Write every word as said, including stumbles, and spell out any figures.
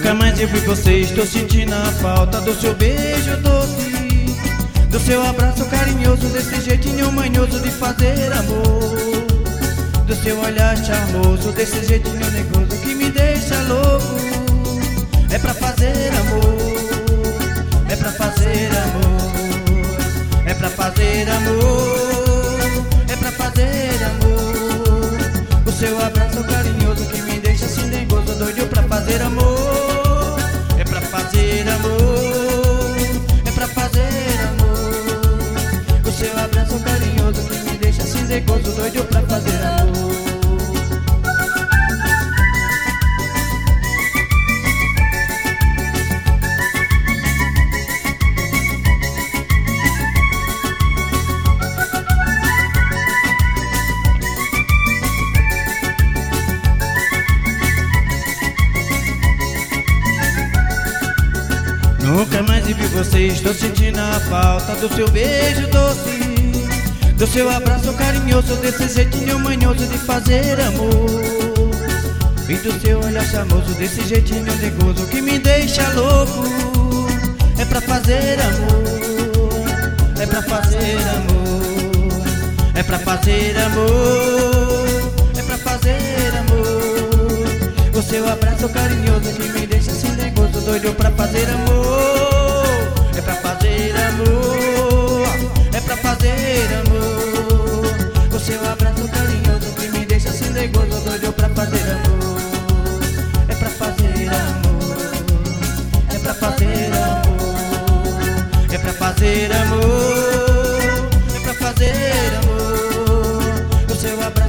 Nunca mais eu vi você, estou sentindo a falta do seu beijo doce, do seu abraço carinhoso, desse jeitinho manhoso de fazer amor, do seu olhar charmoso, desse jeitinho negoso que me deixa louco. É pra fazer amor, é pra fazer amor, é pra fazer amor, é pra fazer amor. O seu abraço carinhoso que me deixa assim negoso, doido pra fazer amor. É pra fazer amor, é pra fazer amor. O seu abraço carinhoso que me deixa assim negoso, doido pra fazer amor. Nunca mais vi você, estou sentindo a falta do seu beijo doce, do seu abraço carinhoso, desse jeitinho manhoso de fazer amor, e do seu olhar charmoso, desse jeitinho negoso que me deixa louco. É pra fazer amor, é pra fazer amor, é pra fazer amor, é pra fazer amor. O seu abraço carinhoso que me deixa assim negoso, doido pra fazer amor. É pra fazer amor, é pra fazer amor. O seu abraço carinhoso que me deixa assim negoso, doido pra fazer amor. É pra fazer amor, é pra fazer amor, é pra fazer amor, é pra fazer amor. O seu abraço